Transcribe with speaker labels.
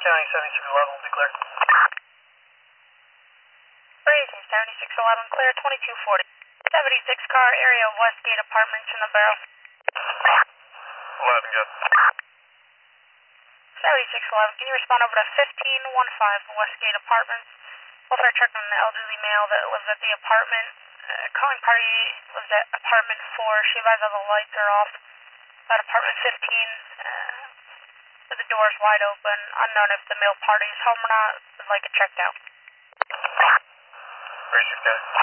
Speaker 1: County 7611 will be clear.
Speaker 2: Raising 7611 clear, 2240. 76 car area Westgate Apartments in the barrel.
Speaker 1: 11 good.
Speaker 2: 7611, can you respond over to 1515 Westgate Apartments? Both are checking on the elderly male that lives at the apartment. Calling party lives at apartment 4. She advised all the lights are off. At apartment 15, the door's wide open. Unknown if the male party is home or not. Would like it checked out.
Speaker 1: Raising 6 guys.